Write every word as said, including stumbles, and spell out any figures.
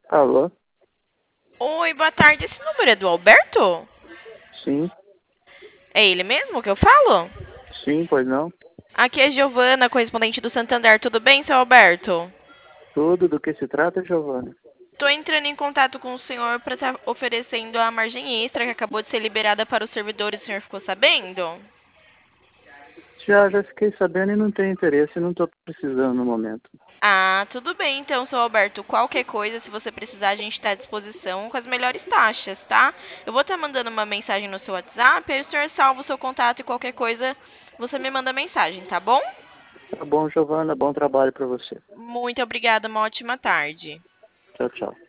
Alô? Oi, boa tarde. Esse número é do Alberto? Sim, É ele mesmo que eu falo? sim, pois não. Aqui é Giovana, correspondente do Santander. Tudo bem, seu Alberto? Tudo do que se trata, Giovana? Tô entrando em contato com o senhor para estar oferecendo a margem extra que acabou de ser liberada para os servidores. O senhor ficou sabendo? Já, já fiquei sabendo e não tenho interesse, não estou precisando no momento. Ah, tudo bem então, seu Alberto. Qualquer coisa, se você precisar, a gente está à disposição com as melhores taxas, tá? Eu vou estar mandando uma mensagem no seu WhatsApp, aí o senhor salva o seu contato e qualquer coisa você me manda mensagem, tá bom? Tá bom, Giovana, bom trabalho para você. Muito obrigada, uma ótima tarde. Tchau, tchau.